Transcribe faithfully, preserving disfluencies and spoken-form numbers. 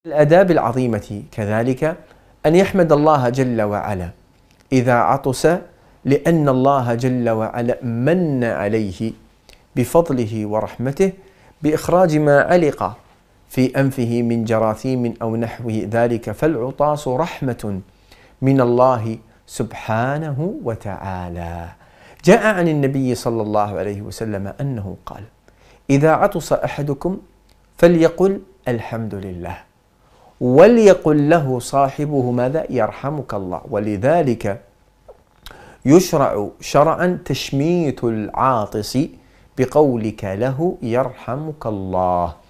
الآداب العظيمة كذلك أن يحمد الله جل وعلا إذا عطس، لأن الله جل وعلا من عليه بفضله ورحمته بإخراج ما علق في أنفه من جراثيم أو نحو ذلك، فالعطاس رحمة من الله سبحانه وتعالى. جاء عن النبي صلى الله عليه وسلم أنه قال: إذا عطس أحدكم فليقل الحمد لله، وليقل له صاحبه ماذا؟ يرحمك الله. ولذلك يشرع شرعا تشميت العاطس بقولك له يرحمك الله.